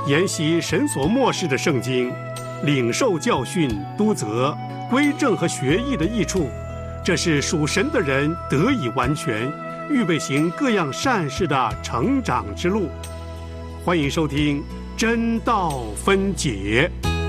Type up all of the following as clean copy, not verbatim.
研习神所默示的圣经，领受教训、督责、归正和学义的益处，这是属神的人得以完全，预备行各样善事的成长之路。欢迎收听真道分解。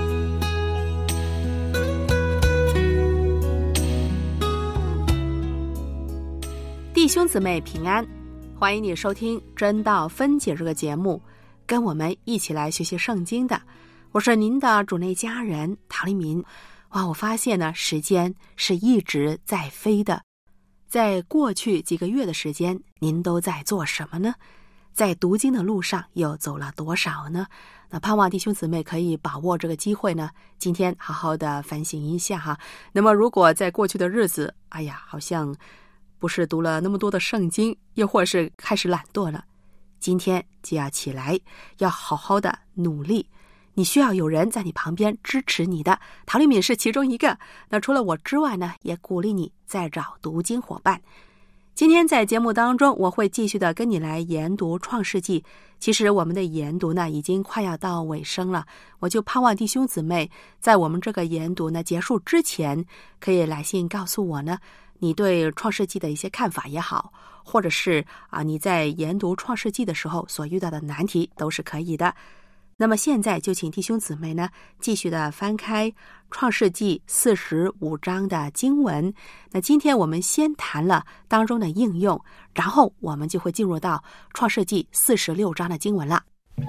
弟兄姊妹平安，欢迎你收听真道分解这个节目，跟我们一起来学习圣经的，我是您的主内家人陶丽明。哇，我发现呢，时间是一直在飞的。在过去几个月的时间，您都在做什么呢？在读经的路上又走了多少呢？那盼望弟兄姊妹可以把握这个机会呢，今天好好的反省一下哈。那么如果在过去的日子，好像不是读了那么多的圣经，又或是开始懒惰了，今天就要起来，要好好的努力。你需要有人在你旁边支持你的，陶丽敏是其中一个。那除了我之外呢，也鼓励你再找读经伙伴。今天在节目当中，我会继续的跟你来研读创世纪。其实我们的研读呢，已经快要到尾声了，我就盼望弟兄姊妹在我们这个研读呢结束之前，可以来信告诉我呢，你对创世纪的一些看法也好，或者是你在研读创世纪的时候所遇到的难题都是可以的。那么现在就请弟兄姊妹呢继续的翻开创世纪45章的经文。那今天我们先谈了当中的应用，然后我们就会进入到创世纪46章的经文了。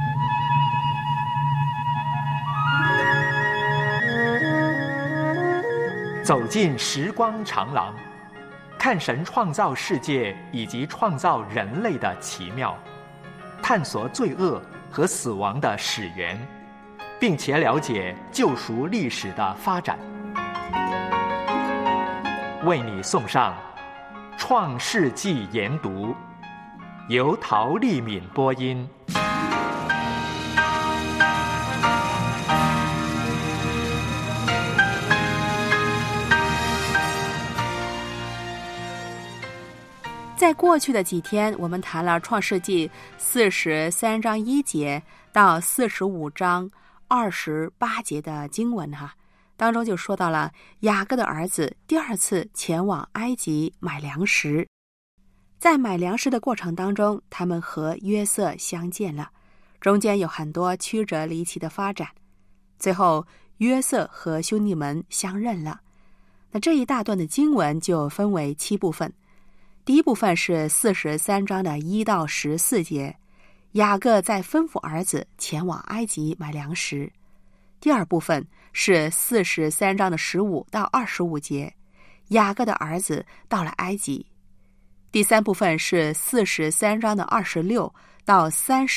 走进时光长廊，看神创造世界以及创造人类的奇妙，探索罪恶和死亡的始源，并且了解救赎历史的发展。为你送上《创世纪》研读，由陶丽敏播音。 在过去的几天，我们谈了创世纪43章1节到45章28节的经文当中就说到了雅各的儿子第二次前往埃及买粮食。在买粮食的过程当中，他们和约瑟相见了，中间有很多曲折离奇的发展，最后约瑟和兄弟们相认了。那这一大段的经文就分为7部分。第一部分是43章的1到14节，雅各在吩咐儿子前往埃及买粮食。第二部分是43章的15到25节，雅各的儿子到了埃及。第三部分是43章的26到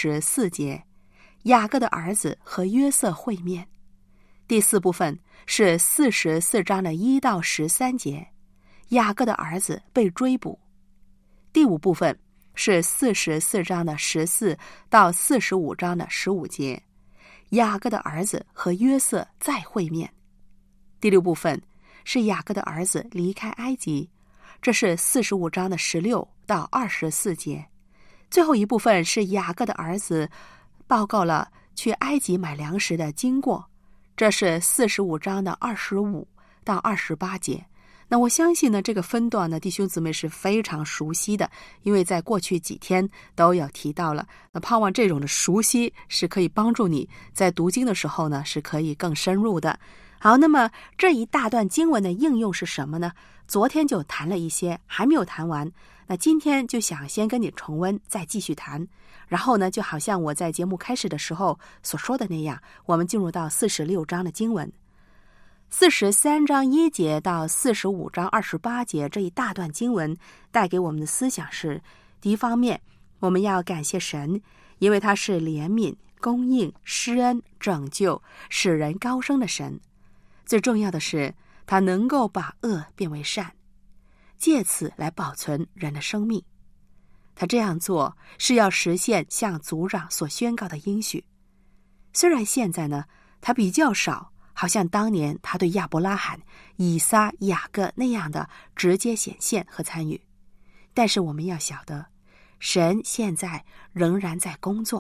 34节，雅各的儿子和约瑟会面。第四部分是44章的1到13节，雅各的儿子被追捕。第五部分是44章的14到45章的15节，雅各的儿子和约瑟再会面。第六部分是雅各的儿子离开埃及，这是45章的16到24节。最后一部分是雅各的儿子报告了去埃及买粮食的经过，这是45章的25到28节。那我相信呢，这个分段呢，弟兄姊妹是非常熟悉的，因为在过去几天都有提到了。那盼望这种的熟悉是可以帮助你在读经的时候呢，是可以更深入的。好，那么这一大段经文的应用是什么呢？昨天就谈了一些，还没有谈完。那今天就想先跟你重温，再继续谈。然后呢，就好像我在节目开始的时候所说的那样，我们进入到46章的经文。43章1节到45章28节这一大段经文带给我们的思想是：第一方面，我们要感谢神，因为他是怜悯、供应、施恩、拯救、使人高升的神。最重要的是，他能够把恶变为善，借此来保存人的生命。他这样做是要实现向族长所宣告的应许。虽然现在呢，他比较少，好像当年他对亚伯拉罕、以撒、雅各那样的直接显现和参与，但是我们要晓得，神现在仍然在工作，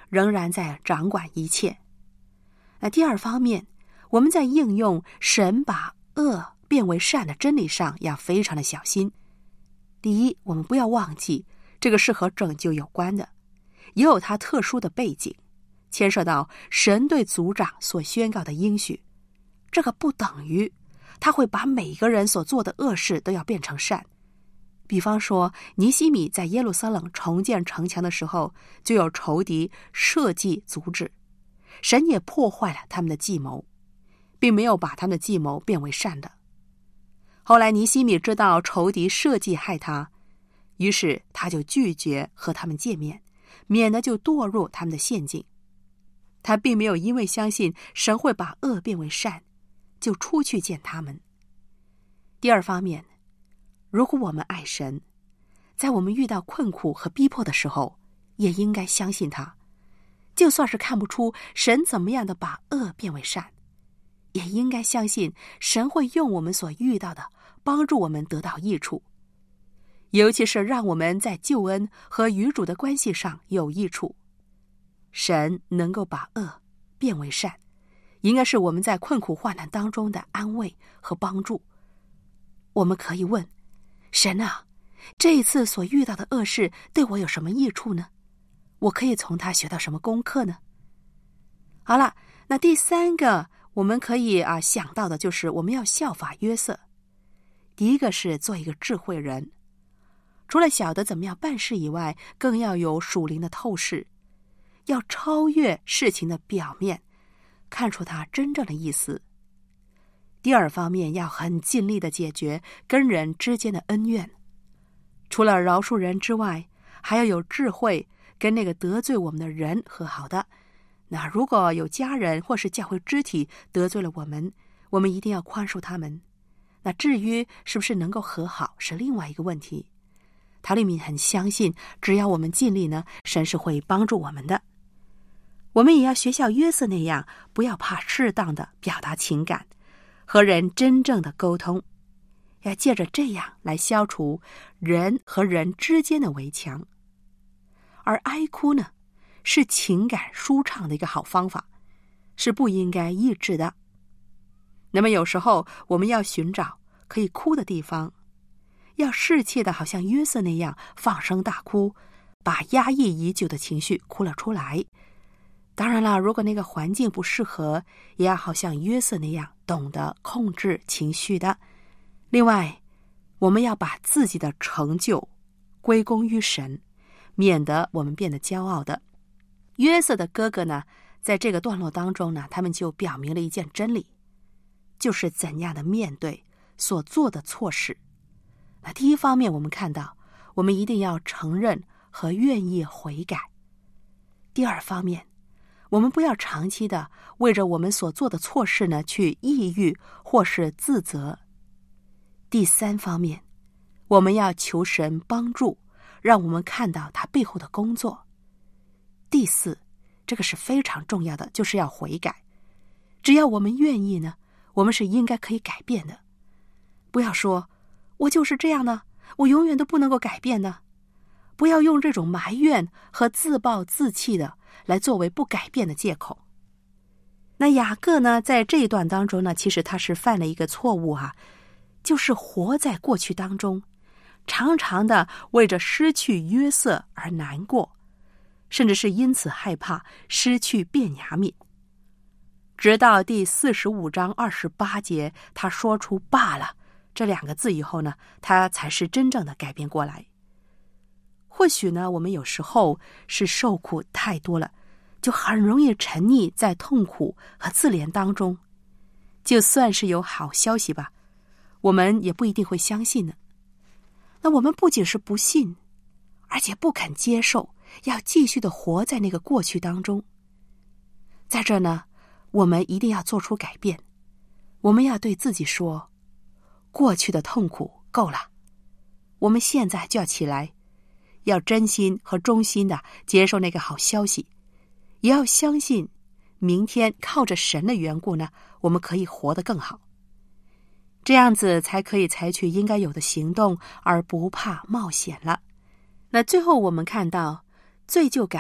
仍然在掌管一切。那第二方面，我们在应用神把恶变为善的真理上要非常的小心。第一，我们不要忘记这个是和拯救有关的，也有它特殊的背景，牵涉到神对族长所宣告的应许。这个不等于他会把每一个人所做的恶事都要变成善。比方说，尼希米在耶路撒冷重建城墙的时候，就有仇敌设计阻止，神也破坏了他们的计谋，并没有把他们的计谋变为善的。后来尼希米知道仇敌设计害他，于是他就拒绝和他们见面，免得就堕入他们的陷阱。他并没有因为相信神会把恶变为善，就出去见他们。第二方面，如果我们爱神，在我们遇到困苦和逼迫的时候，也应该相信他。就算是看不出神怎么样的把恶变为善，也应该相信神会用我们所遇到的帮助我们得到益处，尤其是让我们在救恩和与主的关系上有益处。神能够把恶变为善，应该是我们在困苦患难当中的安慰和帮助。我们可以问神啊，这一次所遇到的恶事对我有什么益处呢？我可以从他学到什么功课呢？好了，那第三个我们可以想到的就是我们要效法约瑟。第一个是做一个智慧人，除了晓得怎么样办事以外，更要有属灵的透视，要超越事情的表面，看出它真正的意思。第二方面，要很尽力的解决跟人之间的恩怨，除了饶恕人之外，还要有智慧跟那个得罪我们的人和好的。那如果有家人或是教会肢体得罪了我们，我们一定要宽恕他们。那至于是不是能够和好，是另外一个问题。塔里米很相信，只要我们尽力呢，神是会帮助我们的。我们也要学像约瑟那样，不要怕适当的表达情感，和人真正的沟通，要借着这样来消除人和人之间的围墙。而哀哭呢，是情感舒畅的一个好方法，是不应该抑制的。那么有时候我们要寻找可以哭的地方，要适切的好像约瑟那样放声大哭，把压抑已久的情绪哭了出来。当然了，如果那个环境不适合，也要好像约瑟那样懂得控制情绪的。另外，我们要把自己的成就归功于神，免得我们变得骄傲的。约瑟的哥哥呢，在这个段落当中呢，他们就表明了一件真理，就是怎样的面对所做的错事。那第一方面，我们看到我们一定要承认和愿意悔改。第二方面，我们不要长期的为着我们所做的错事呢去抑郁或是自责。第三方面，我们要求神帮助，让我们看到他背后的工作。第四，这个是非常重要的，就是要悔改。只要我们愿意呢，我们是应该可以改变的。不要说我就是这样呢，我永远都不能够改变呢。不要用这种埋怨和自暴自弃的来作为不改变的借口。那雅各呢，在这一段当中呢，其实他是犯了一个错误就是活在过去当中，常常的为着失去约瑟而难过，甚至是因此害怕失去便雅悯。直到第45章28节，他说出罢了这两个字以后呢，他才是真正的改变过来。或许呢，我们有时候是受苦太多了，就很容易沉溺在痛苦和自怜当中。就算是有好消息吧，我们也不一定会相信呢。那我们不仅是不信，而且不肯接受，要继续的活在那个过去当中。在这呢，我们一定要做出改变。我们要对自己说，过去的痛苦够了，我们现在就要起来，要真心和忠心的接受那个好消息，也要相信明天靠着神的缘故呢，我们可以活得更好。这样子才可以采取应该有的行动，而不怕冒险了。那最后我们看到罪疚感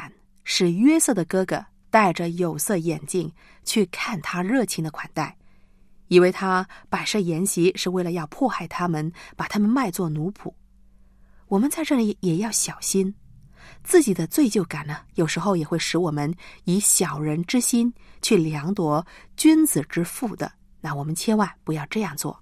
使约瑟的哥哥戴着有色眼镜去看他热情的款待，以为他摆设筵席是为了要迫害他们，把他们卖作奴仆。我们在这里也要小心，自己的罪疚感呢，有时候也会使我们以小人之心去量夺君子之腹的，那我们千万不要这样做。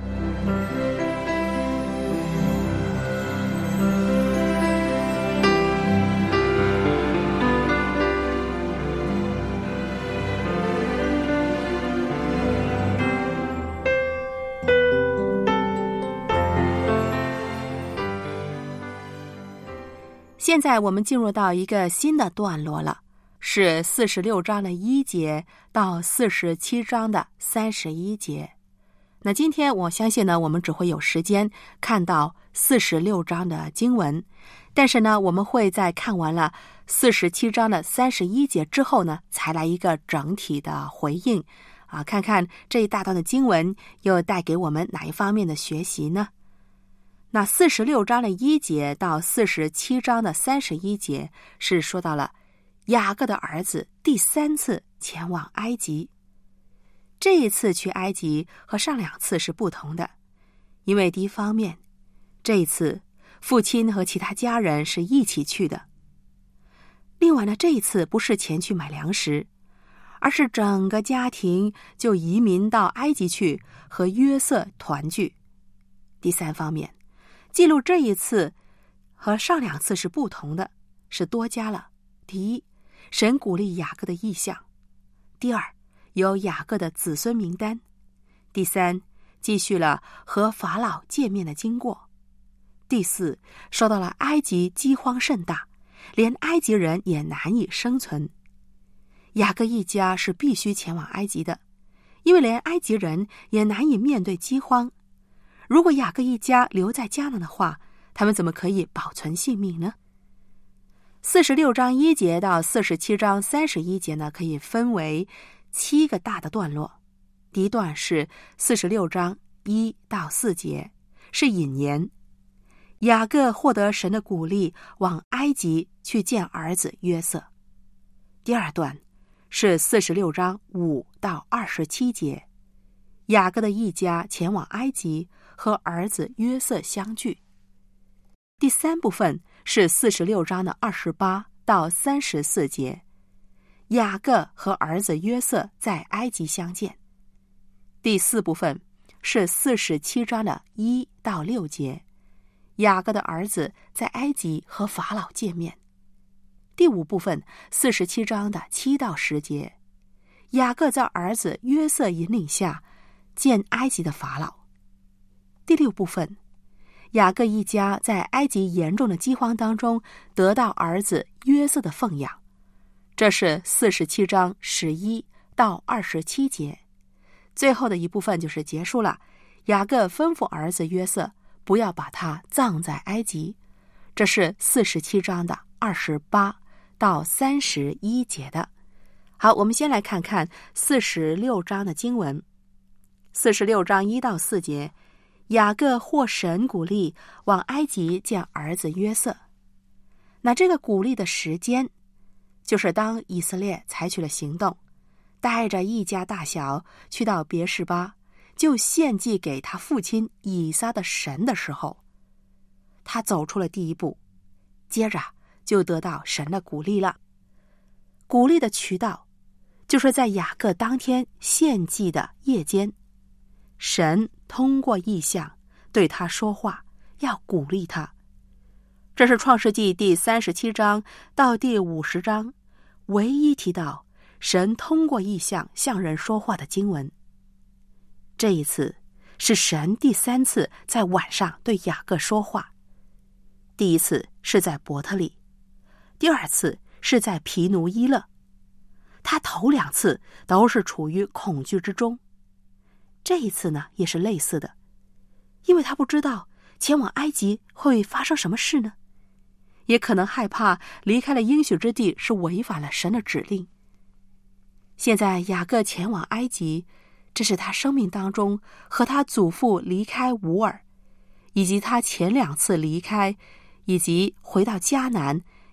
现在我们进入到一个新的段落了，是46章的1节到47章的31节。那今天我相信呢，我们只会有时间看到46章的经文，但是呢，我们会在看完了47章的31节之后呢，才来一个整体的回应啊，看看这一大段的经文又带给我们哪一方面的学习呢？那46章的1节到47章的31节是说到了雅各的儿子第3次前往埃及。这一次去埃及和上2次是不同的，因为第一方面，这一次父亲和其他家人是一起去的。另外呢，这一次不是前去买粮食，而是整个家庭就移民到埃及去和约瑟团聚。第3方面，记录这一次和上2次是不同的，是多加了：第一，神鼓励雅各的意向；第二，有雅各的子孙名单；第3，继续了和法老见面的经过；第4，说到了埃及饥荒甚大，连埃及人也难以生存。雅各一家是必须前往埃及的，因为连埃及人也难以面对饥荒。如果雅各一家留在迦南的话，他们怎么可以保存性命呢？46章1节到47章31节呢，可以分为7个大的段落。第一段是46章1到4节，是引言。雅各获得神的鼓励，往埃及去见儿子约瑟。第二段是46章5到27节，雅各的一家前往埃及，和儿子约瑟相聚。第3部分是46章的28到34节，雅各和儿子约瑟在埃及相见。第4部分是47章的1到6节，雅各的儿子在埃及和法老见面。第5部分47章的7到10节，雅各在儿子约瑟引领下见埃及的法老。第6部分，雅各一家在埃及严重的饥荒当中得到儿子约瑟的奉养，这是47章11到27节。最后的一部分就是结束了，雅各吩咐儿子约瑟不要把他葬在埃及，这是47章的28到31节的。好，我们先来看看46章的经文。46章1到4节，雅各获神鼓励往埃及见儿子约瑟。那这个鼓励的时间，就是当以色列采取了行动，带着一家大小去到别是巴，就献祭给他父亲以撒的神的时候，他走出了第一步，接着就得到神的鼓励了。鼓励的渠道就是在雅各当天献祭的夜间，神通过异象对他说话，要鼓励他。这是创世纪第37章到第50章唯一提到神通过异象向人说话的经文。这一次是神第3次在晚上对雅各说话，第一次是在伯特利，第2次是在皮努伊勒。他头2次都是处于恐惧之中，这一次呢也是类似的，因为他不知道前往埃及会发生什么事呢，也可能害怕离开了应许之地是违反了神的指令。现在雅各前往埃及，这是他生命当中和他祖父离开吾尔，以及他前2次离开，以及回到迦南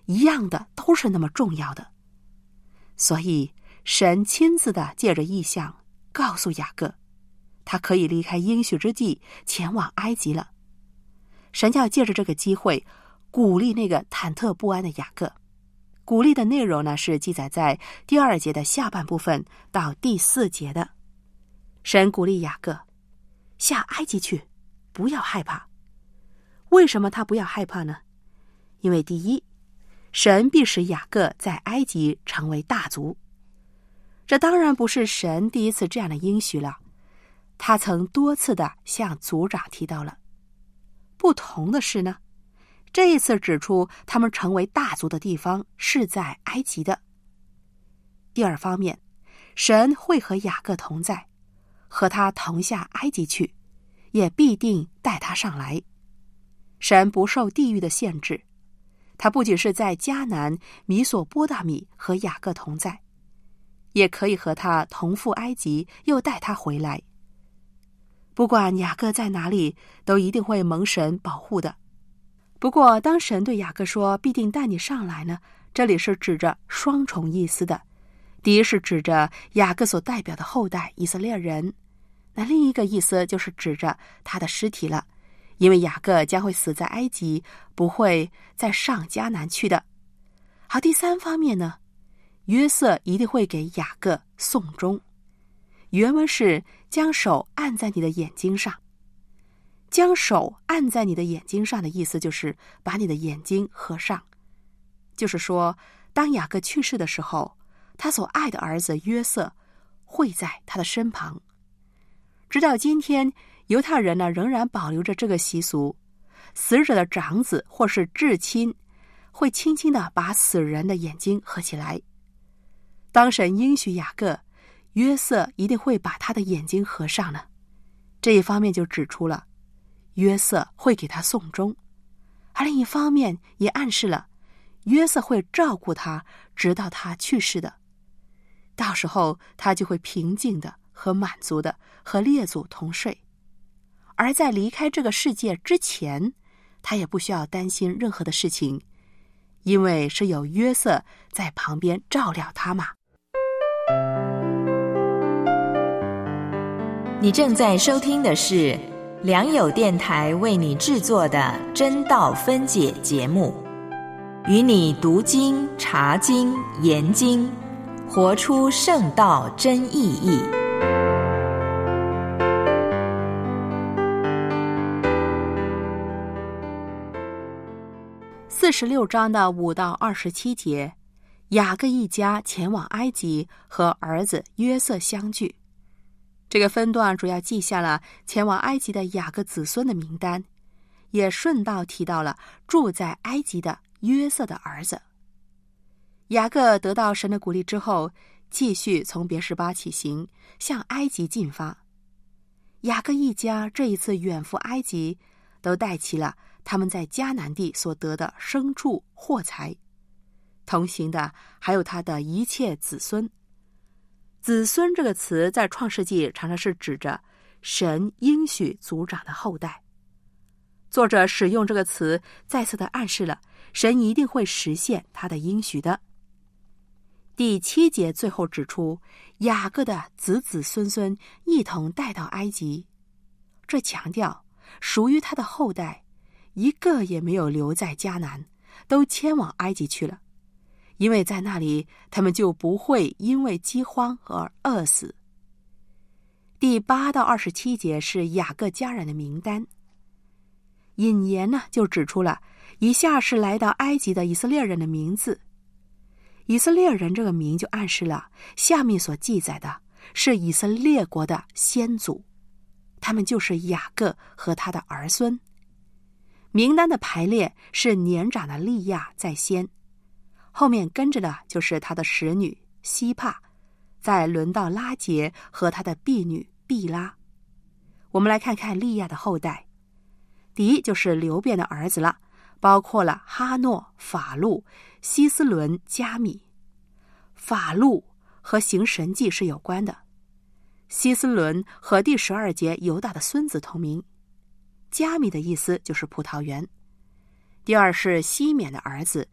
一样的都是那么重要的。所以神亲自的借着异象告诉雅各，他可以离开应许之地前往埃及了。神要借着这个机会鼓励那个忐忑不安的雅各。鼓励的内容呢，是记载在第2节的下半部分到第4节的。神鼓励雅各下埃及去，不要害怕。为什么他不要害怕呢？因为第一，神必使雅各在埃及成为大族。这当然不是神第一次这样的应许了，他曾多次的向族长提到了。不同的是呢，这一次指出他们成为大族的地方是在埃及的。第二方面，神会和雅各同在，和他同下埃及去，也必定带他上来。神不受地域的限制，他不仅是在迦南、米索波大米和雅各同在，也可以和他同赴埃及，又带他回来。不管雅各在哪里，都一定会蒙神保护的。不过当神对雅各说必定带你上来呢，这里是指着双重意思的。第一是指着雅各所代表的后代以色列人，那另一个意思就是指着他的尸体了，因为雅各将会死在埃及，不会再上迦南去的。好，第三方面呢，约瑟一定会给雅各送终。原文是将手按在你的眼睛上。将手按在你的眼睛上的意思就是把你的眼睛合上，就是说当雅各去世的时候，他所爱的儿子约瑟会在他的身旁。直到今天，犹太人呢仍然保留着这个习俗，死者的长子或是至亲会轻轻地把死人的眼睛合起来。当神应许雅各，约瑟一定会把他的眼睛合上呢，这一方面就指出了约瑟会给他送终，而另一方面也暗示了约瑟会照顾他直到他去世的。到时候他就会平静的和满足的和列祖同睡，而在离开这个世界之前，他也不需要担心任何的事情，因为是有约瑟在旁边照料他嘛。 你正在收听的是良友电台为你制作的真道分解节目，与你读经、查经、研经，活出圣道真意义。 46章的5到27节，雅各一家前往埃及，和儿子约瑟相聚。这个分段主要记下了前往埃及的雅各子孙的名单，也顺道提到了住在埃及的约瑟的儿子。雅各得到神的鼓励之后，继续从别是巴起行，向埃及进发。雅各一家这一次远赴埃及，都带齐了他们在迦南地所得的牲畜货财，同行的还有他的一切子孙。子孙这个词在创世纪常常是指着神应许族长的后代。作者使用这个词，再次的暗示了神一定会实现他的应许的。第7节最后指出，雅各的子子孙孙一同带到埃及，这强调属于他的后代一个也没有留在迦南，都迁往埃及去了，因为在那里他们就不会因为饥荒而饿死。第8到27节是雅各家人的名单，引言呢就指出了以下是来到埃及的以色列人的名字。以色列人这个名就暗示了下面所记载的是以色列国的先祖，他们就是雅各和他的儿孙。名单的排列是年长的利亚在先，后面跟着的就是他的使女西帕，再轮到拉结和他的婢女毕拉。我们来看看利亚的后代，第一就是流便的儿子了，包括了哈诺、法路、希斯伦、加米。法路和行神迹是有关的，希斯伦和第12节犹大的孙子同名。加米的意思就是葡萄园。第二是西缅的儿子，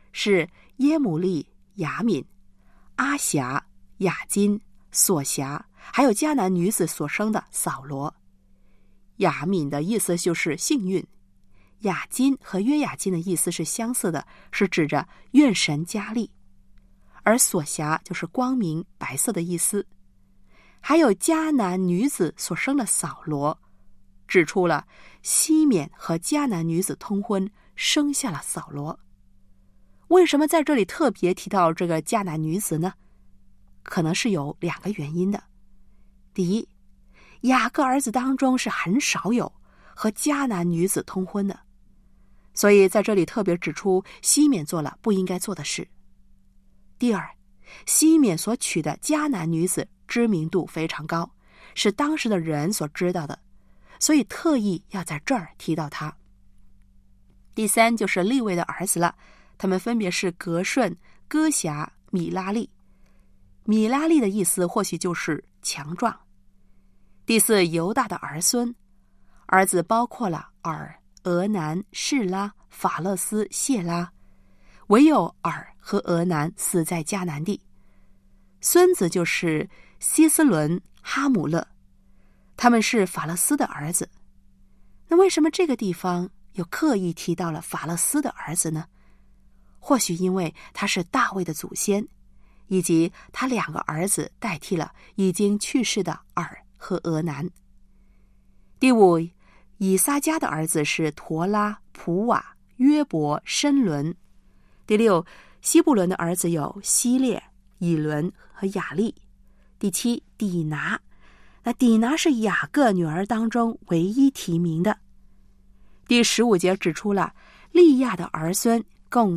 是耶母利、雅敏、阿辖、雅金、索辖，还有迦南女子所生的扫罗。雅敏的意思就是幸运，雅金和约雅金的意思是相似的，是指着愿神加力，而索辖就是光明、白色的意思。还有迦南女子所生的扫罗，指出了西缅和迦南女子通婚，生下了扫罗。为什么在这里特别提到这个迦南女子呢？可能是有2个原因的。第一，雅各儿子当中是很少有和迦南女子通婚的，所以在这里特别指出西缅做了不应该做的事。第二，西缅所娶的迦南女子知名度非常高，是当时的人所知道的，所以特意要在这儿提到她。第三，就是利未的儿子了，他们分别是革顺、哥辖、米拉利。米拉利的意思或许就是强壮。第四，犹大的儿孙，儿子包括了尔、俄南、示拉、法勒斯、谢拉，唯有尔和俄南死在迦南地。孙子就是希斯伦、哈姆勒，他们是法勒斯的儿子。那为什么这个地方又刻意提到了法勒斯的儿子呢？或许因为他是大卫的祖先，以及他2个儿子代替了已经去世的尔和俄南。第五，以撒迦的儿子是陀拉、普瓦、约伯、申伦。第六，希布伦的儿子有希列、以伦和雅利。第七，底拿。那底拿是雅各女儿当中唯一提名的。第15节指出了利亚的儿孙共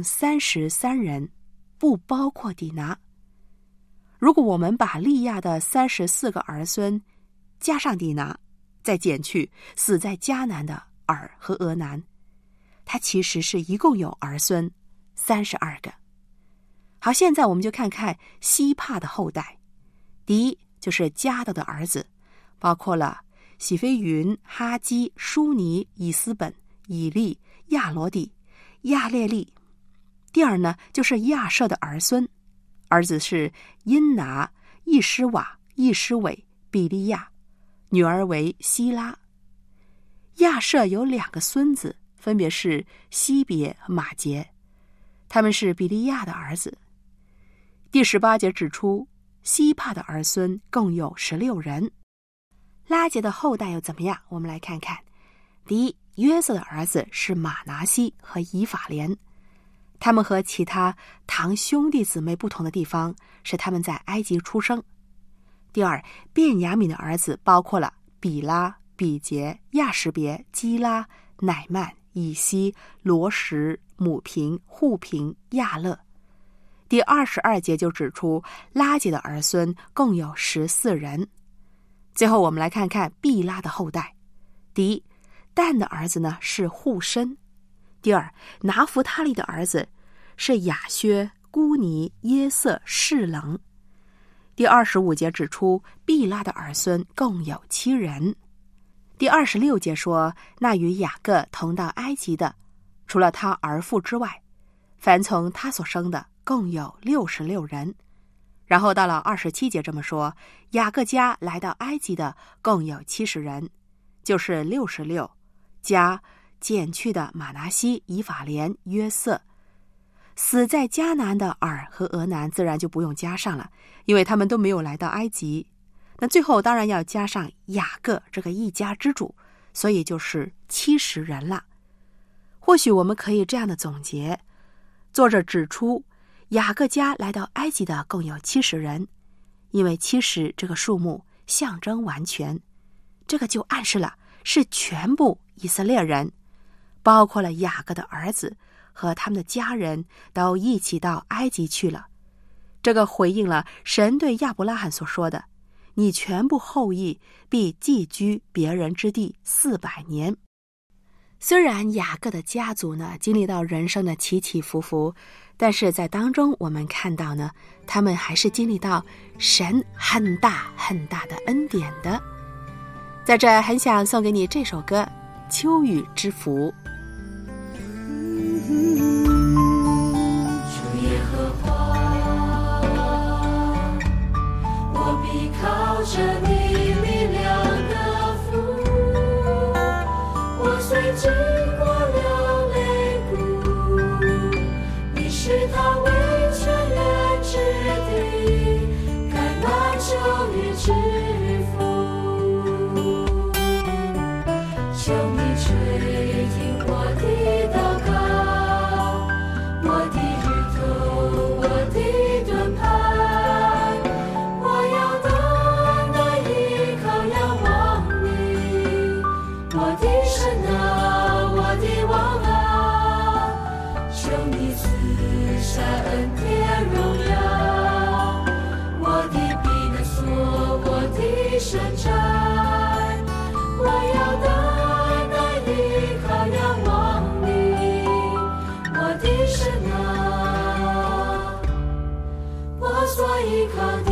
33人，不包括底拿。如果我们把利亚的34个儿孙加上底拿，再减去死在迦南的尔和俄南，他其实是一共有儿孙32个。好，现在我们就看看希帕的后代。第一，就是迦得的儿子，包括了喜非云、哈基、舒尼、以斯本、以利、亚罗底、亚列利。第二呢，就是亚舍的儿孙，儿子是因拿、易施瓦、易施伟、比利亚，女儿为希拉。亚舍有2个孙子，分别是西别和马杰，他们是比利亚的儿子。第18节指出希帕的儿孙共有16人。拉结的后代又怎么样？我们来看看。第一，约瑟的儿子是马拿西和以法莲，他们和其他堂兄弟姊妹不同的地方是他们在埃及出生。第二，便雅悯的儿子包括了比拉、比杰、亚什别、基拉、乃曼、以西、罗什、母平、户平、亚勒。第22节就指出拉结的儿孙共有14人。最后我们来看看毕拉的后代。第一，但的儿子呢是户申。第二，拿弗他利的儿子是亚薛、孤尼、耶色、士棱。第25节指出毕拉的儿孙共有7人。第26节说，那与雅各同到埃及的，除了他儿妇之外，凡从他所生的共有66人。然后到了27节这么说，雅各家来到埃及的共有70人，就是66加减去的马拿西、以法莲、约瑟。死在迦南的尔和俄南自然就不用加上了，因为他们都没有来到埃及。那最后当然要加上雅各这个一家之主，所以就是70人了。或许我们可以这样的总结，作者指出雅各家来到埃及的共有70人，因为70这个数目象征完全，这个就暗示了是全部以色列人，包括了雅各的儿子和他们的家人都一起到埃及去了。这个回应了神对亚伯拉罕所说的，你全部后裔必寄居别人之地400年。虽然雅各的家族呢经历到人生的起起伏伏，但是在当中我们看到呢，他们还是经历到神很大很大的恩典的。在这很想送给你这首歌《秋雨之福》。 着你力量的福，我虽经过流泪谷，你是他为泉源之地，盖满秋雨之福。求你垂听我的祷告，我的日头，我的盾牌，我要单单依靠仰望你，我的神啊，我的王啊，求你赐下恩典荣耀，我的避难所，我的山寨，我要单单依靠仰望你，我的神啊，我所依靠的。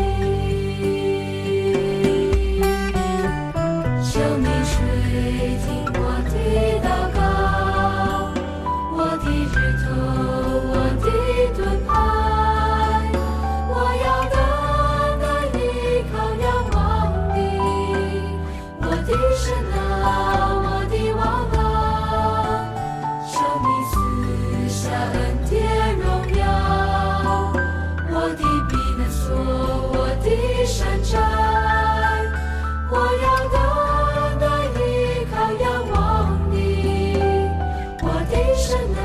求你垂听我的祷告，我的日头，我的盾牌，我要单单依靠仰望你，我的神啊，我的王啊，求你赐下恩典荣耀，我的避难所，我的山寨，我要单单依靠仰望你，我的神啊，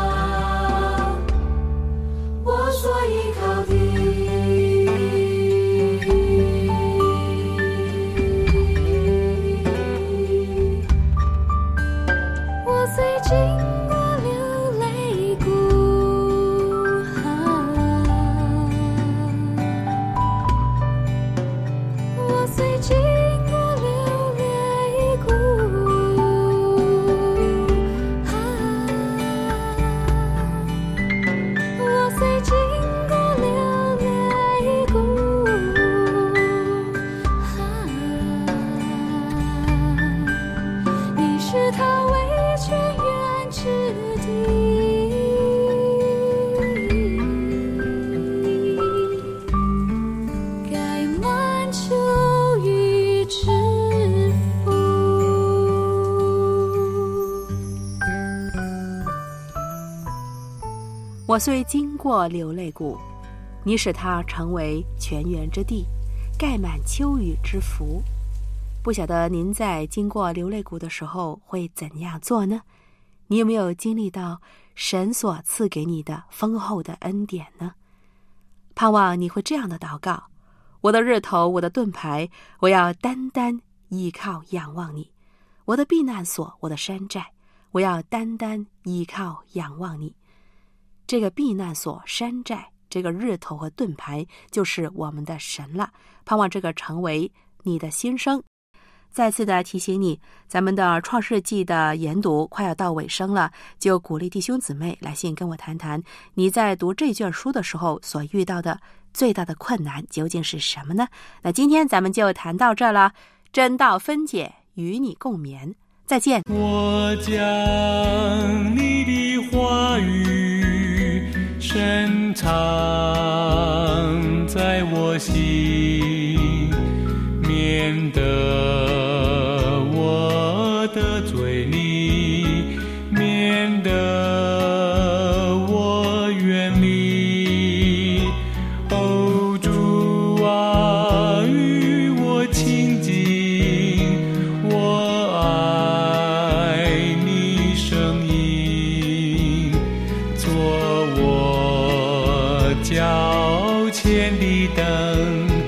我所依靠的。我虽经过流泪谷，我虽经过流泪谷，我虽经过流泪谷，你是他为泉源之地，盖满秋雨之福。 我虽经过流泪谷，你使它成为泉源之地，盖满秋雨之福。不晓得您在经过流泪谷的时候会怎样做呢？你有没有经历到神所赐给你的丰厚的恩典呢？盼望你会这样的祷告：我的日头，我的盾牌，我要单单依靠仰望你；我的避难所，我的山寨，我要单单依靠仰望你。这个避难所、山寨，这个日头和盾牌就是我们的神了。盼望这个成为你的心声。再次的提醒你，咱们的创世纪的研读快要到尾声了，就鼓励弟兄姊妹来信跟我谈谈你在读这卷书的时候所遇到的最大的困难究竟是什么呢？那今天咱们就谈到这儿了，真道分解，与你共勉，再见。 我将你的话语深藏在我心，免得我的嘴里，免得我远离。哦，主啊，与我亲近，我爱你声音，做我脚前的灯。